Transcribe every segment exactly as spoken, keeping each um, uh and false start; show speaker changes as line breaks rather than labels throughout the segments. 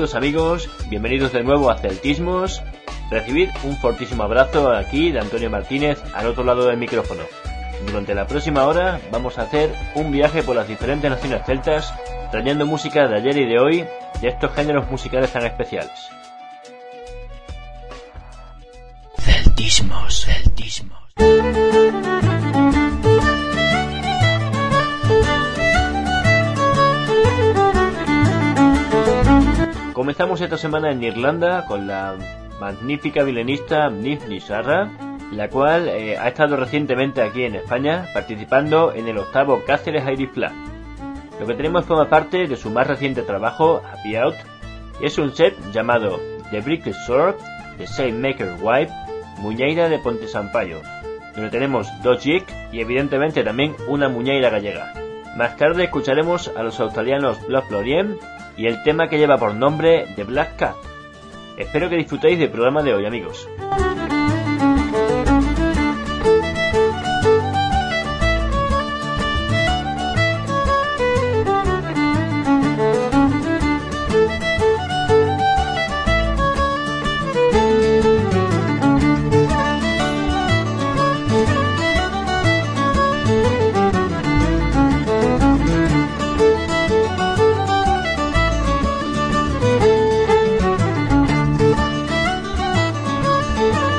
Saludos amigos, bienvenidos de nuevo a Celtismos. Recibid un fortísimo abrazo aquí de Antonio Martínez al otro lado del micrófono. Durante la próxima hora vamos a hacer un viaje por las diferentes naciones celtas, trayendo música de ayer y de hoy de estos géneros musicales tan especiales.
Celtismos, Celtismos.
Comenzamos esta semana en Irlanda con la magnífica violinista Niamh Ní Sarra, la cual eh, ha estado recientemente aquí en España participando en el octavo Cáceres Irish Flag. Lo que tenemos forma parte de su más reciente trabajo, Happy Out, y es un set llamado The Brick Sword, The Saintmaker Wife, Muñeira de Ponte Sampaio, donde tenemos dos jig y evidentemente también una muñeira gallega. Más tarde escucharemos a los australianos Blood Florien y el tema que lleva por nombre The Black Cat. Espero que disfrutéis del programa de hoy, amigos.
Thank you.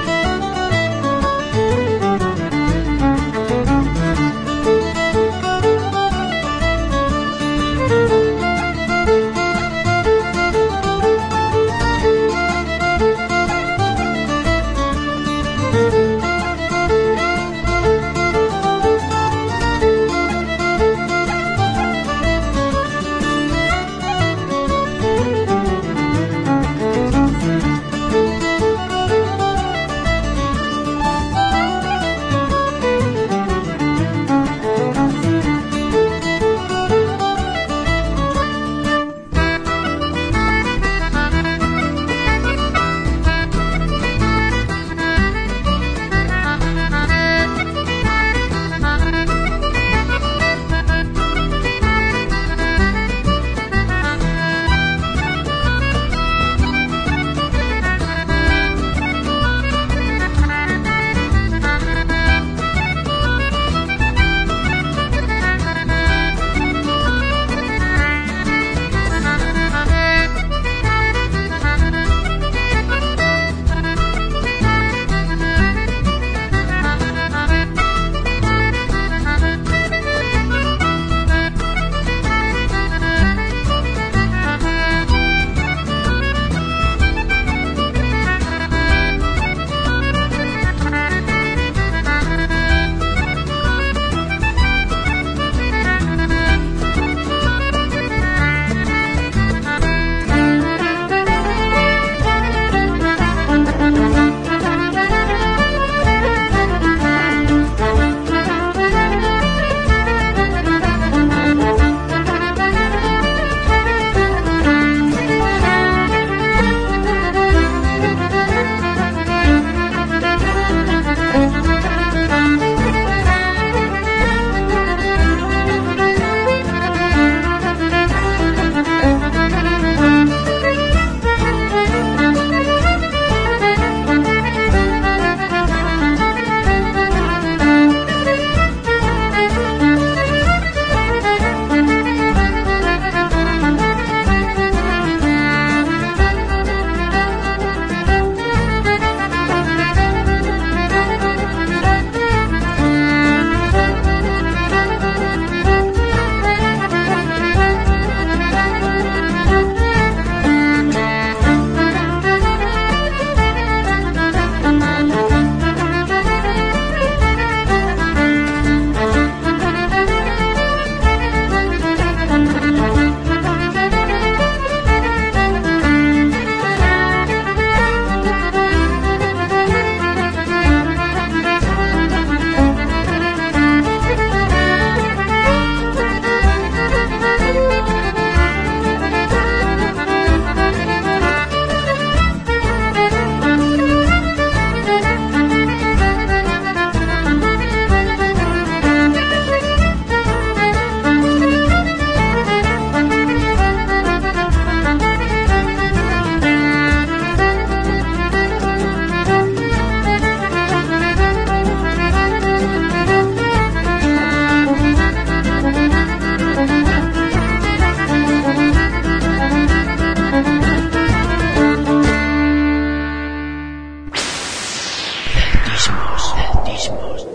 Celtismos, celtismos.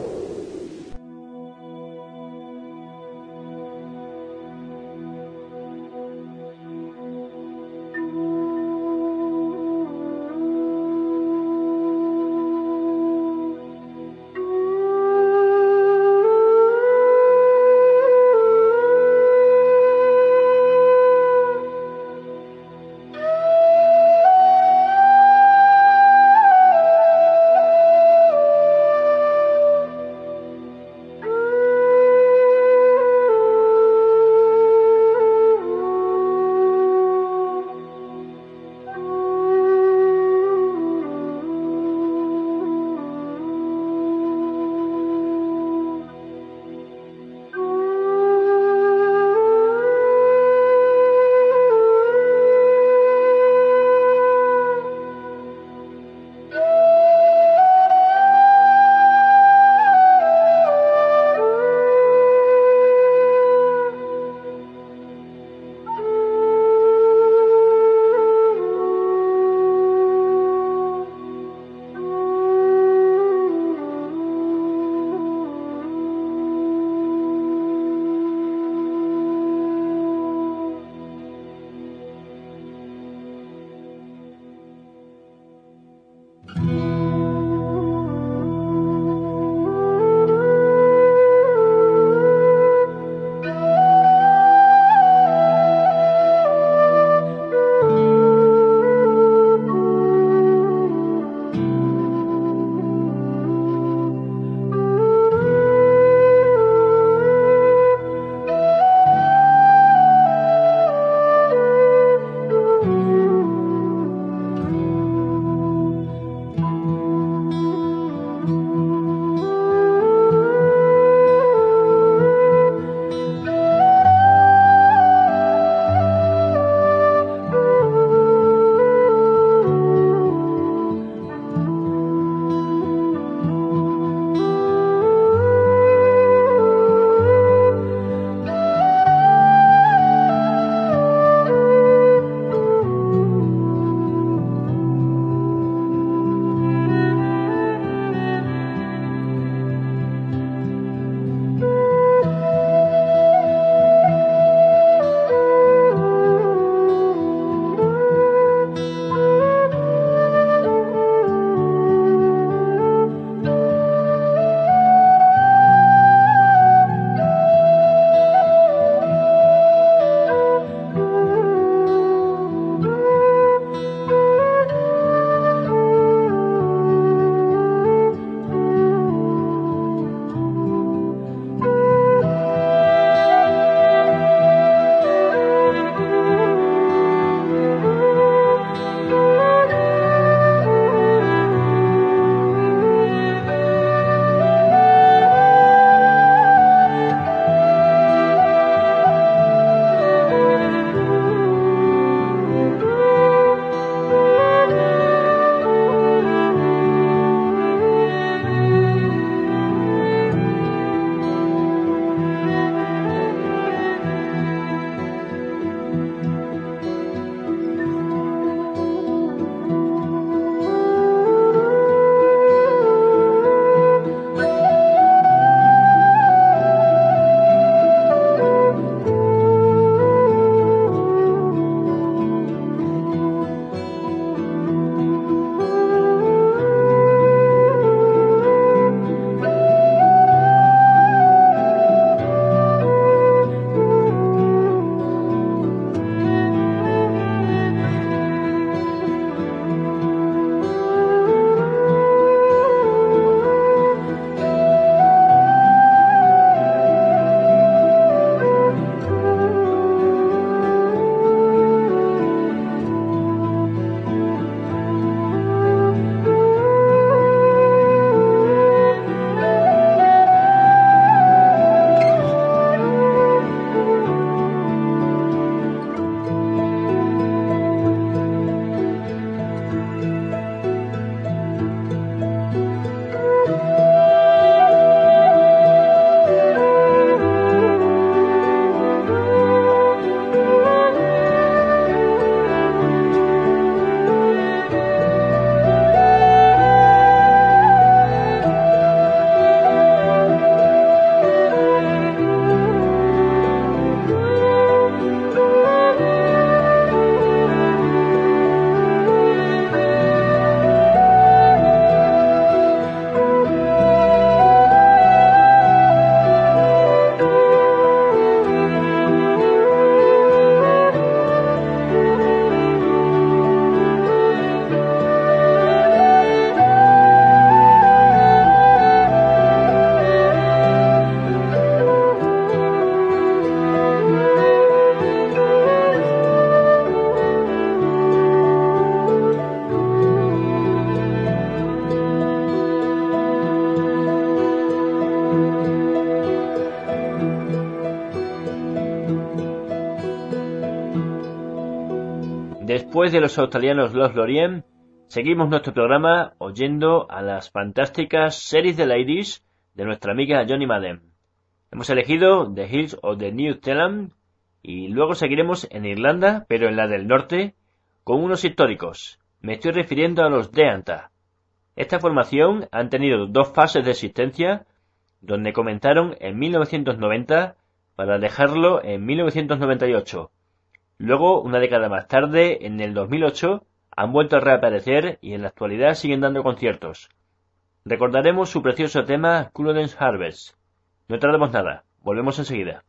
después de los australianos Los Lorien, seguimos nuestro programa oyendo a las fantásticas series de ladies de nuestra amiga Johnny Madden. Hemos elegido The Hills of the New Zealand y luego seguiremos en Irlanda, pero en la del norte, con unos históricos. Me estoy refiriendo a los Deanta. Esta formación han tenido dos fases de existencia, donde comenzaron en mil novecientos noventa para dejarlo en mil novecientos noventa y ocho. Luego, una década más tarde, en el dos mil ocho, han vuelto a reaparecer y en la actualidad siguen dando conciertos. Recordaremos su precioso tema Culloden's Harvest. No tardemos nada, volvemos enseguida.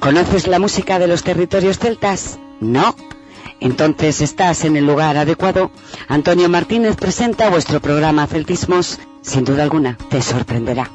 ¿Conoces la música de los territorios celtas? ¿No? Entonces estás en el lugar adecuado. Antonio Martínez presenta vuestro programa Celtismos. Sin duda alguna, te sorprenderá.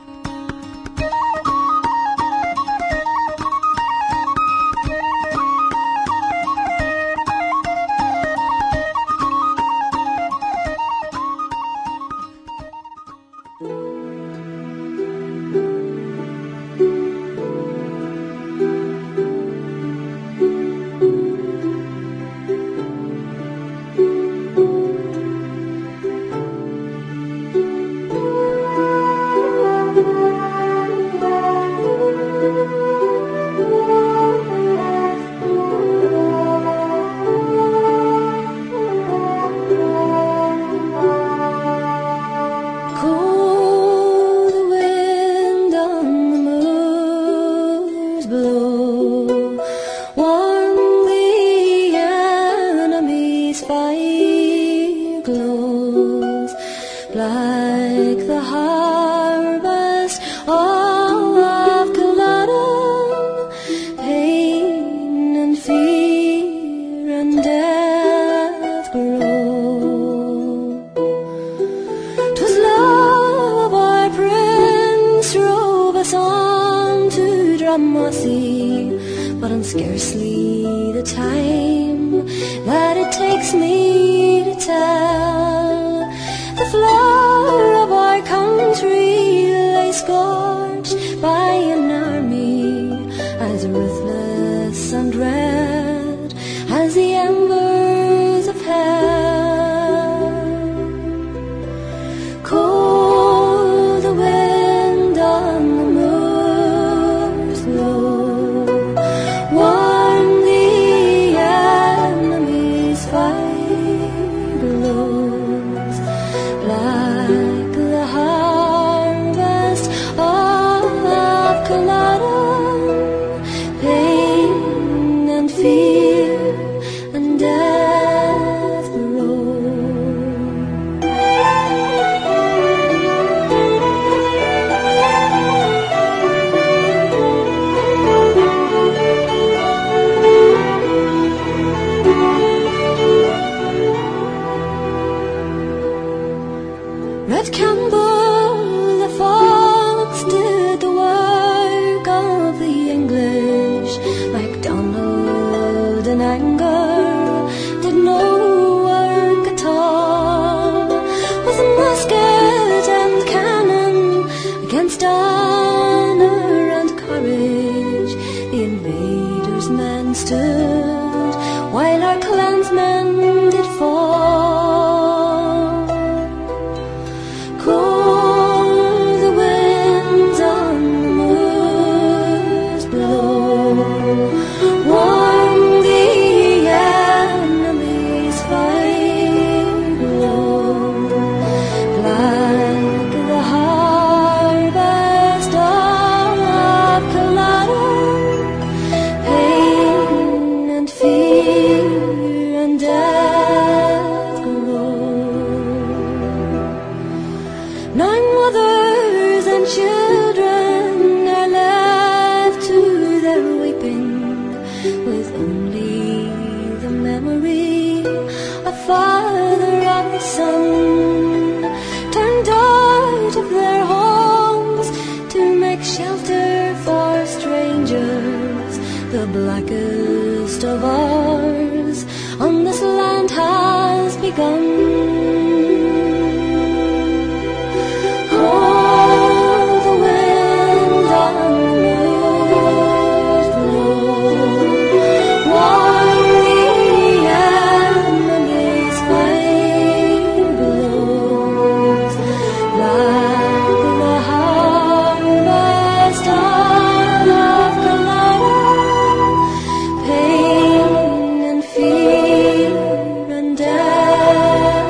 Pain and fear and death.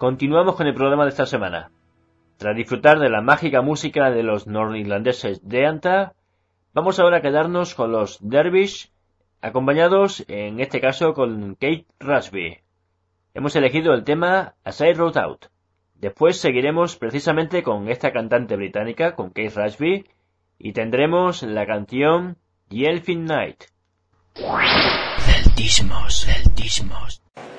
continuamos con el programa de esta semana. Tras disfrutar de la mágica música de los norirlandeses de Anta, vamos ahora a quedarnos con los Dervish, acompañados en este caso con Kate Rashby. Hemos elegido el tema As I Rode Out. Después seguiremos precisamente con esta cantante británica, con Kate Rashby, y tendremos la canción The Elfin Night.
Celtismos, celtismos.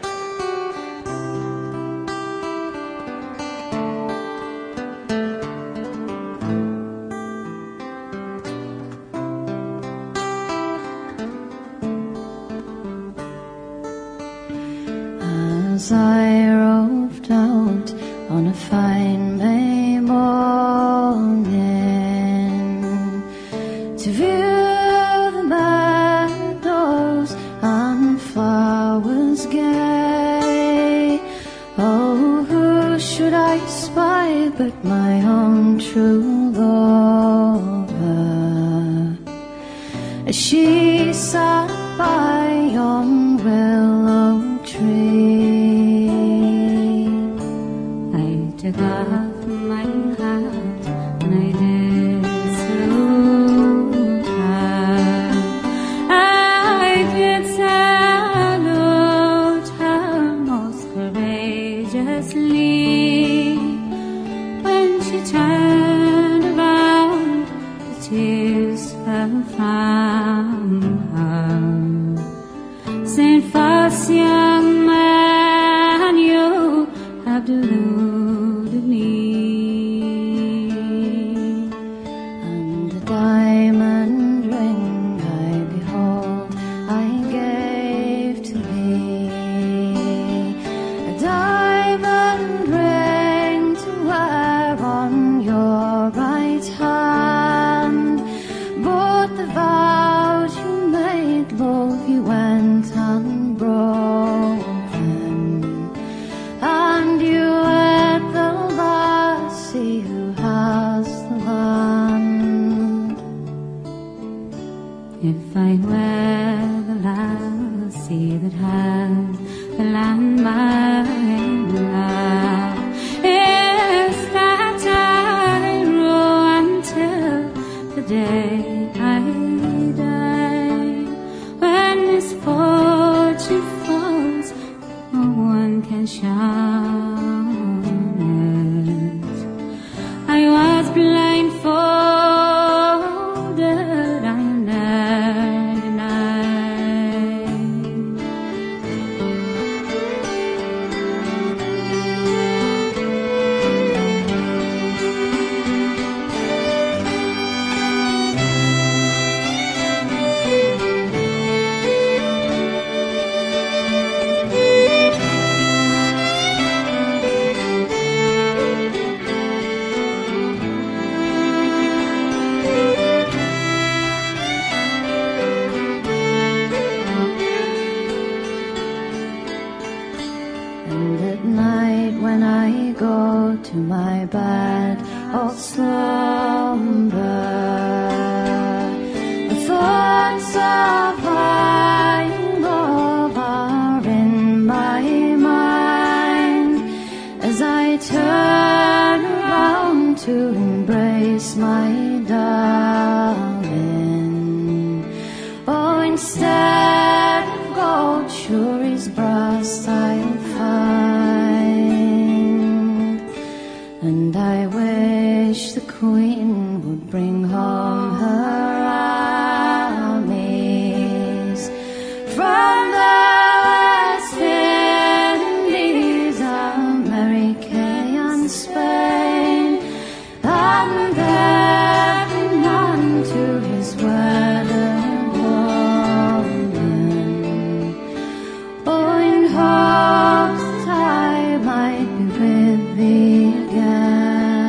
As I roved out on a fine May morning to view the meadows and flowers gay, oh, who should I spy but my own true lover, as she sat by yon willow tree. I took off my hat and I did salute her. I did salute her most courageously. When she turned around, the tears fell from her. Saint False young man, you have deluded me. And a diamond ring I behold I gave to thee, a diamond ring to wear on your right hand. But the vows you made, love, you went unbroken, and you wed the lassie who has the land. If I were the lassie that had the land, my love, is that I rule until the day I die. When misfortune falls, no one can shun it. I was blindfolded, I never denied. And at night when I go to my bed of slumber, the thoughts of my love are in my mind, as I turn around to embrace my darling. Oh, instead of gold, sure his brass I'll find. And I wish the Queen would bring home her armies from the West Indies, America and Spain, and every man to his wedded woman. Oh, in hopes that I might be with thee again.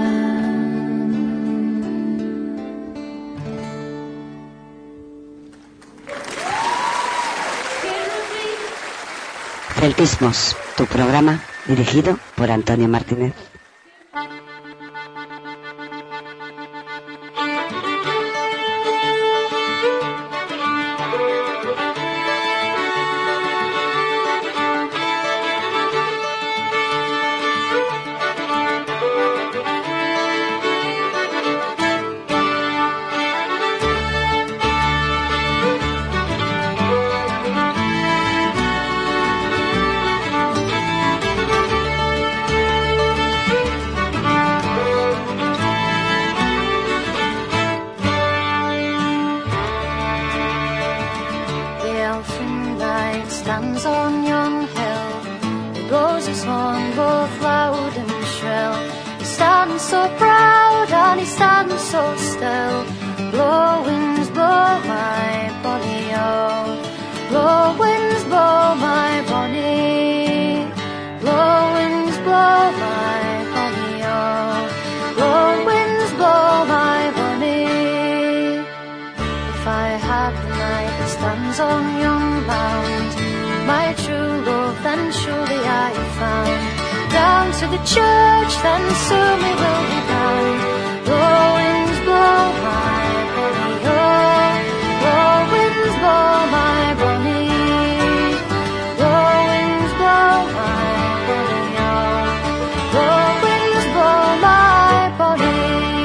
Celtismos, tu programa dirigido por Antonio Martínez.
knight stands on yon hill. He blows his horn both loud and shrill. He stands so proud and he stands so still. Blow winds blow my bonny oh. Blow winds blow my bonny. Blow winds blow my bonny oh. Blow winds blow my bonny. If I had the knight that stands on yon mound, my true love then surely I have found. Down to the church then soon we will be bound. Blow winds blow my bonny oh. Blow winds blow my bonny. Blow winds blow my bonny oh. Blow winds blow my bonny.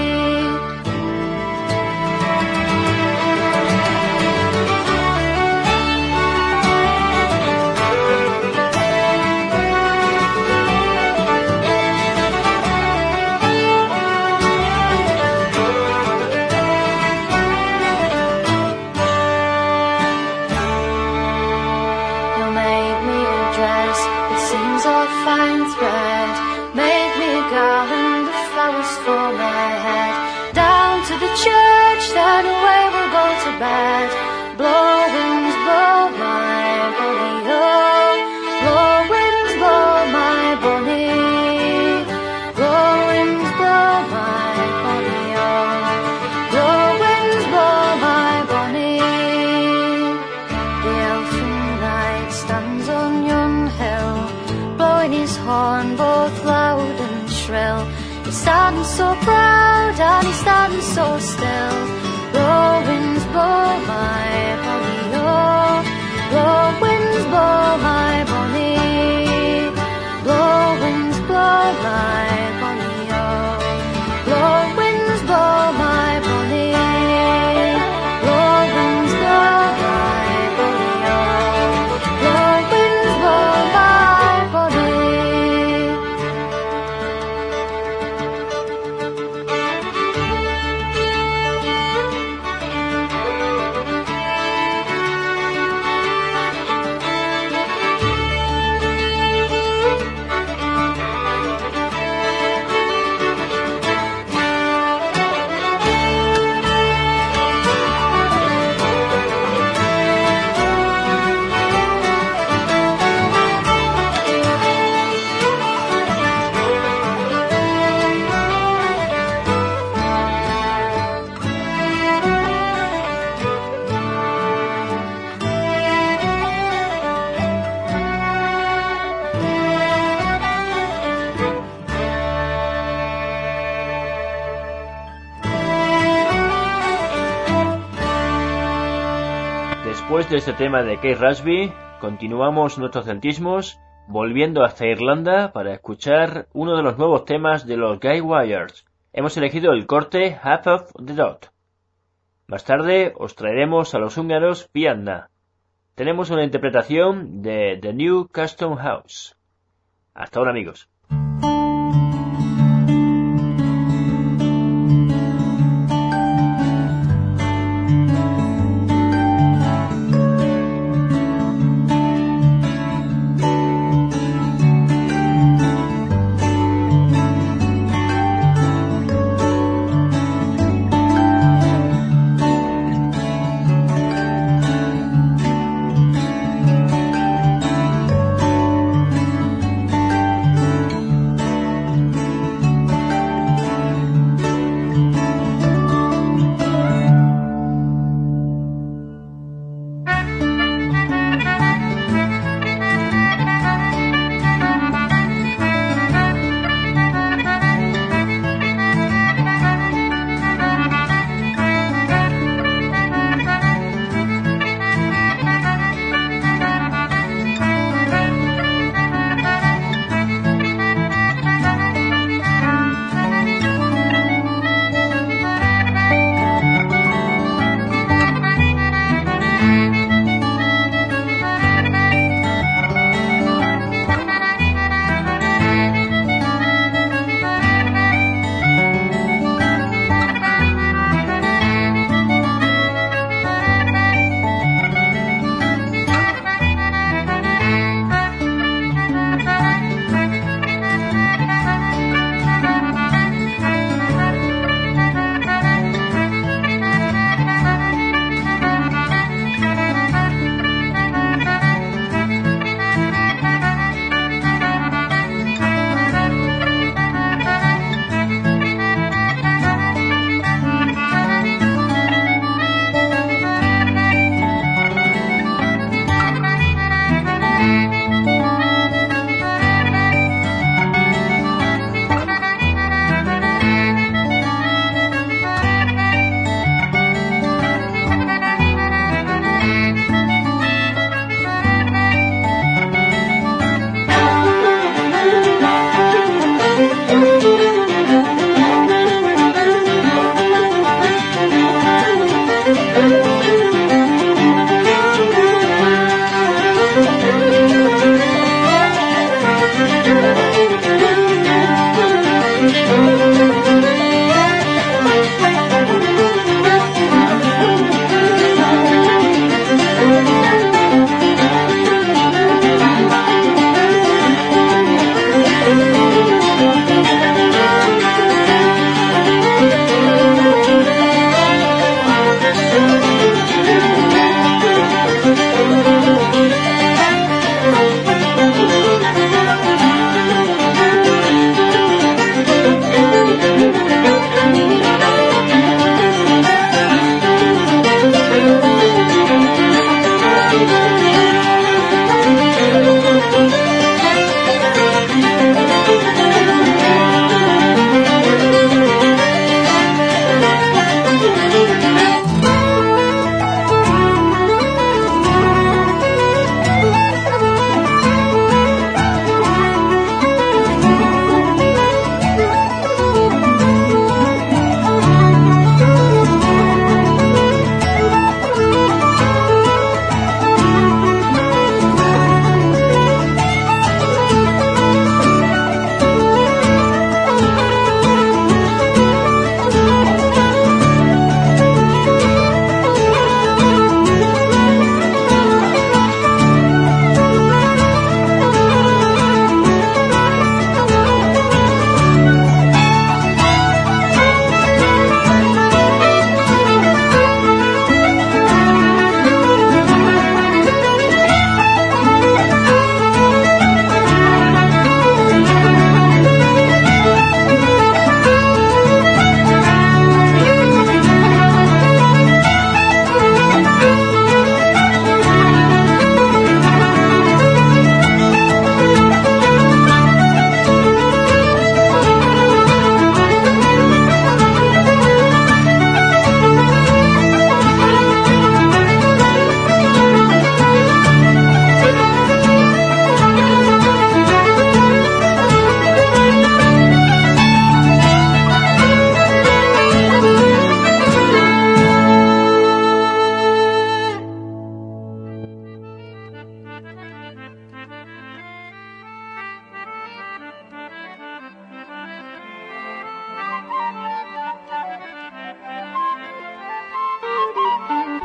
Fine thread, make me a garland of flowers for my head. Down to the church, then away we'll go to bed. Blow winds, blow my bonny oh. Blow winds, blow my bonny. Blow winds, blow my bonny oh. Blow winds, blow my bonny. The elfin knight stands on yon hill, blowing his horn both loud and shrill. He stands so proud and he stands so still. Blow winds blow my bonny oh. Blow winds blow my bonny. Blow winds blow my bonny oh. Blow winds blow my bonny. Blow winds blow my bonny oh. Blow winds blow my bonny.
Después de este tema de Keith Rasby, continuamos nuestros celtismos volviendo hasta Irlanda para escuchar uno de los nuevos temas de los Guy Wires. Hemos elegido el corte Half of the Dot. Más tarde os traeremos a los húngaros Pianda. Tenemos una interpretación de The New Custom House. Hasta ahora, amigos.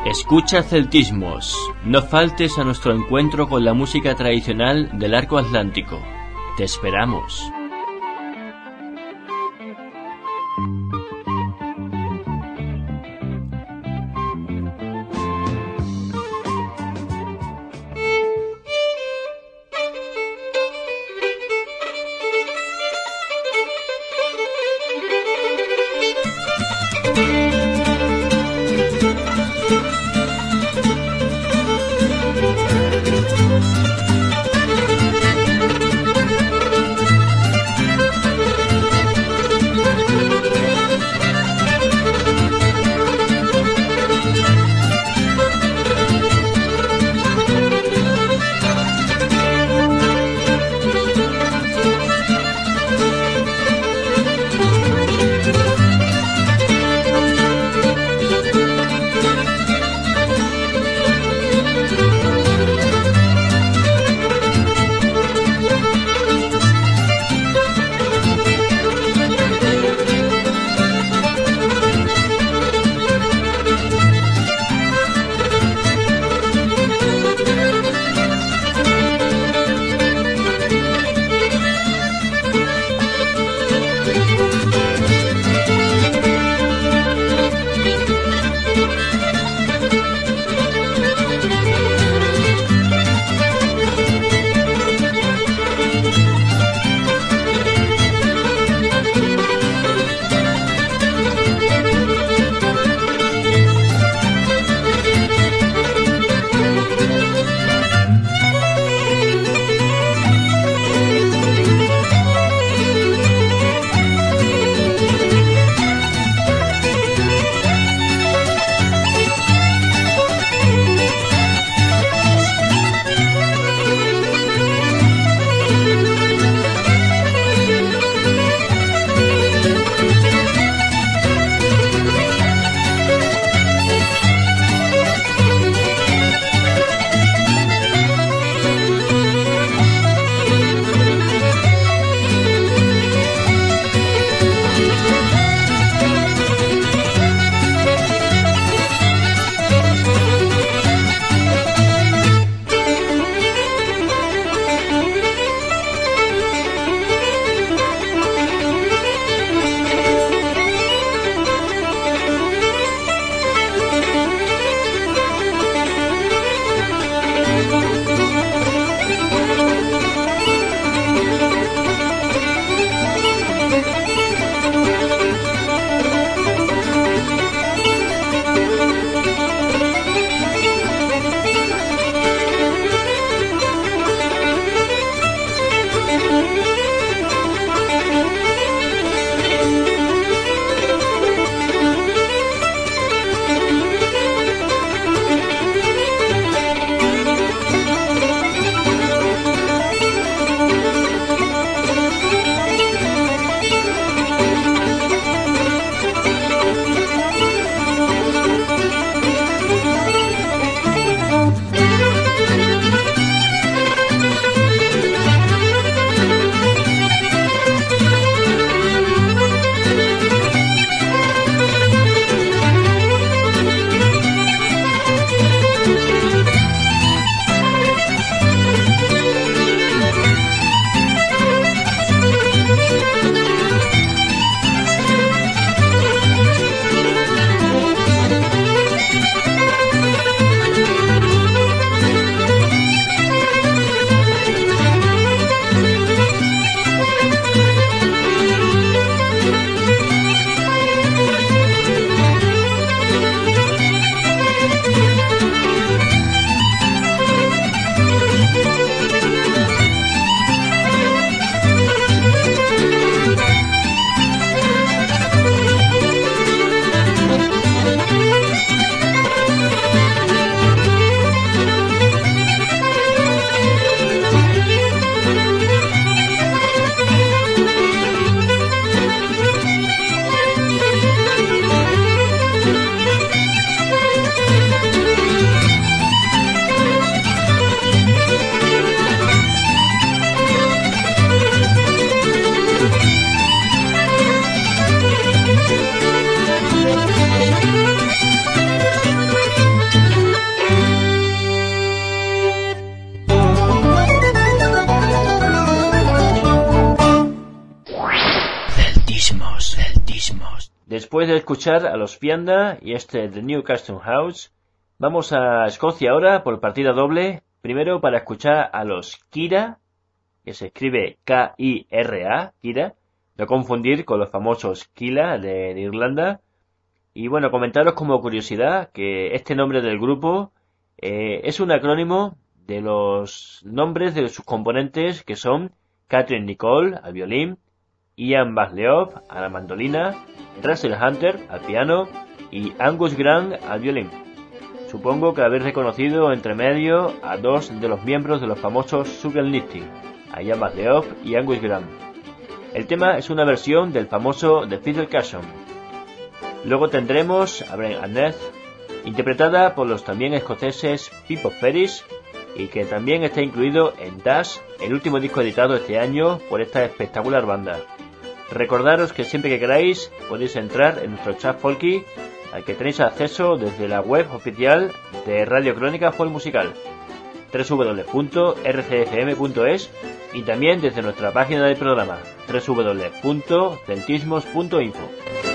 Escucha Celtismos. No faltes a nuestro encuentro con la música tradicional del Arco Atlántico. Te esperamos. Después de escuchar a los Fianda y este The New Custom House, vamos a Escocia ahora por partida doble. Primero para escuchar a los Kira, que se escribe K I R A, Kira, no confundir con los famosos Killa de, de Irlanda. Y bueno, comentaros como curiosidad que este nombre del grupo eh, es un acrónimo de los nombres de sus componentes, que son Catherine Nicole al violín, Ian Basleov a la mandolina, Russell Hunter al piano y Angus Grant al violín. Supongo que habéis reconocido entre medio a dos de los miembros de los famosos Sugar Lifting, a Ian Basleov y Angus Grant. El tema es una versión del famoso The Fiddle Castle. Luego tendremos a Brent Annette, interpretada por los también escoceses Pipo Ferris, y que también está incluido en Dash, el último disco editado este año por esta espectacular banda. Recordaros que siempre que queráis podéis entrar en nuestro chat folky, al que tenéis acceso desde la web oficial de Radio Crónica Folk Musical, doble u doble u doble u punto r c f m punto es, y también desde nuestra página del programa, doble u doble u doble u punto celtismos punto info.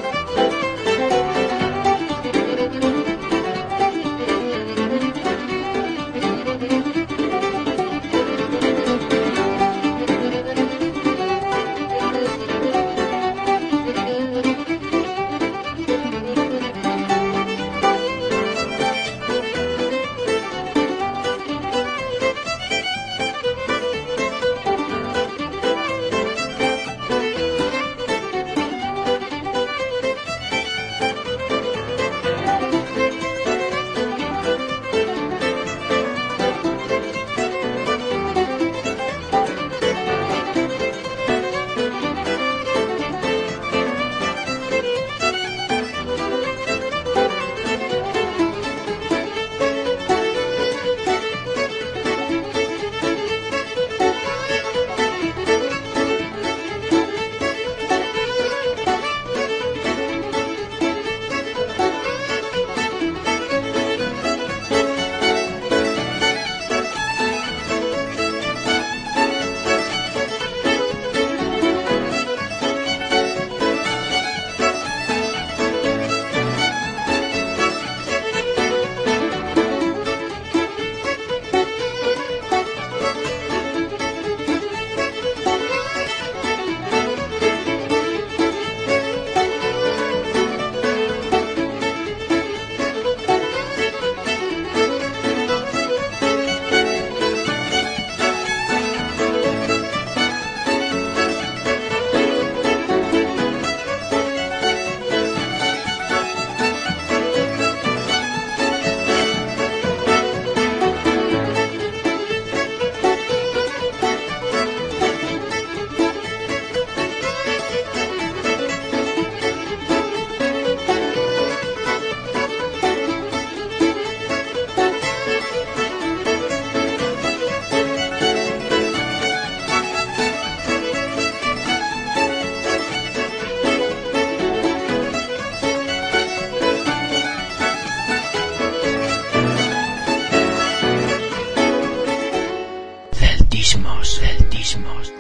Celtismos.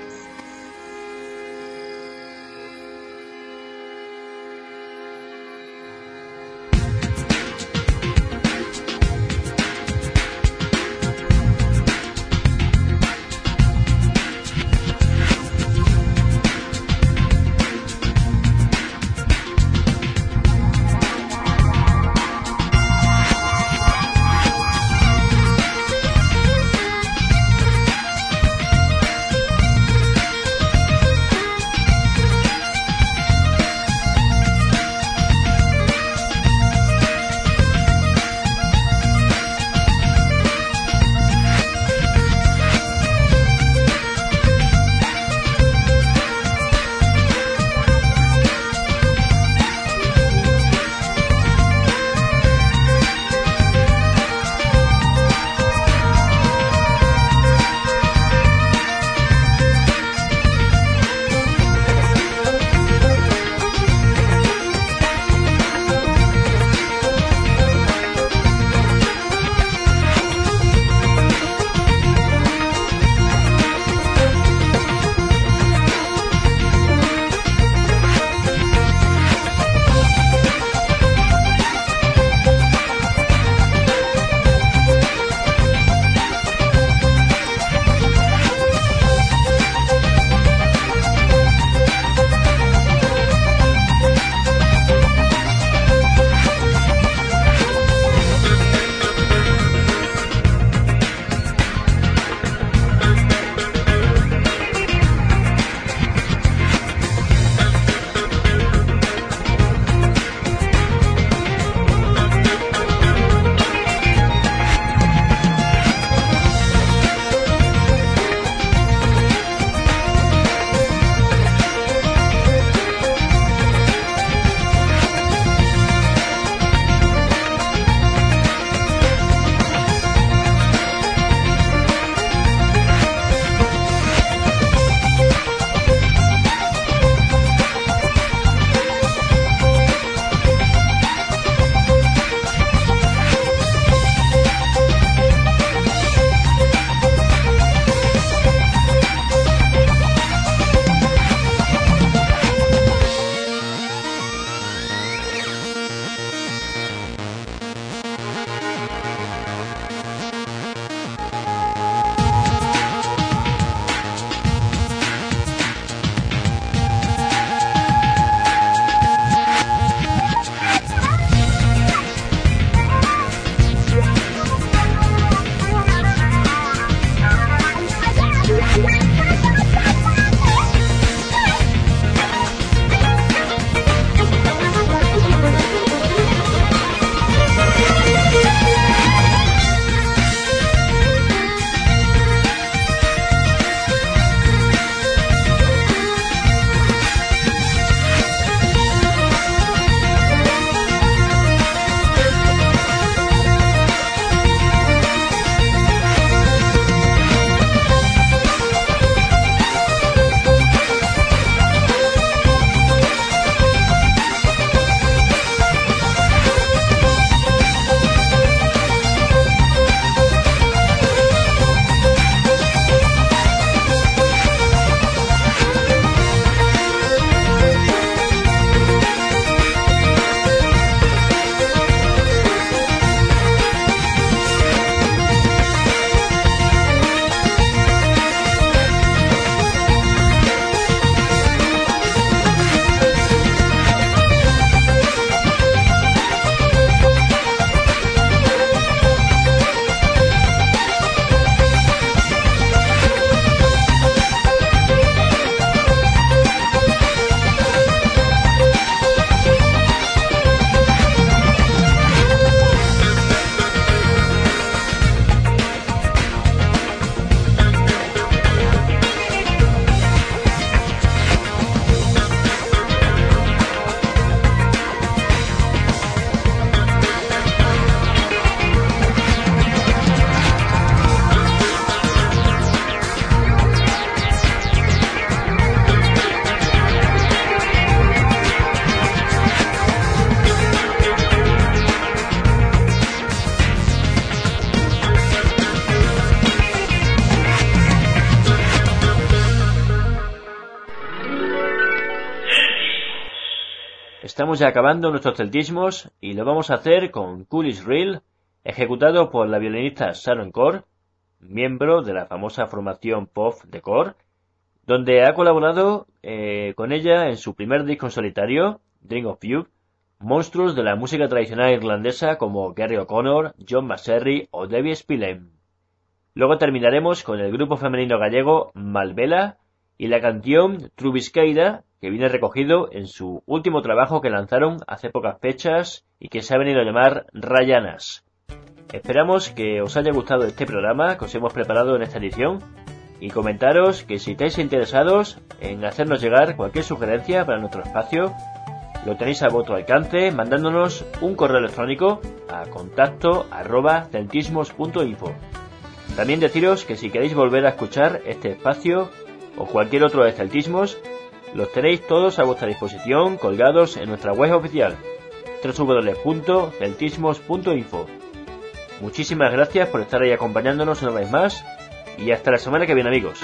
estamos ya acabando nuestros celtismos y lo vamos a hacer con Cool is Real, ejecutado por la violinista Sharon Corr, miembro de la famosa formación pop de Corr, donde ha colaborado eh, con ella en su primer disco en solitario, Dream of You, monstruos de la música tradicional irlandesa como Gary O'Connor, John Maserry o Debbie Spillane. Luego terminaremos con el grupo femenino gallego Malvela y la canción Trubisqueira, que viene recogido en su último trabajo que lanzaron hace pocas fechas y que se ha venido a llamar Rayanas. Esperamos que os haya gustado este programa que os hemos preparado en esta edición y comentaros que si estáis interesados en hacernos llegar cualquier sugerencia para nuestro espacio, lo tenéis a vuestro alcance mandándonos un correo electrónico a contacto arroba celtismos punto info. También deciros que si queréis volver a escuchar este espacio o cualquier otro de Celtismos, los tenéis todos a vuestra disposición colgados en nuestra web oficial doble u doble u doble u punto celtismos punto info. Muchísimas gracias por estar ahí acompañándonos una vez más y hasta la semana que viene, amigos.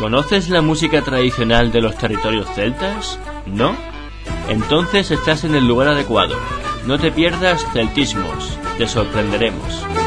¿Conoces la música tradicional de los territorios celtas? ¿No? Entonces estás en el lugar adecuado. No te pierdas Celtismos, te sorprenderemos.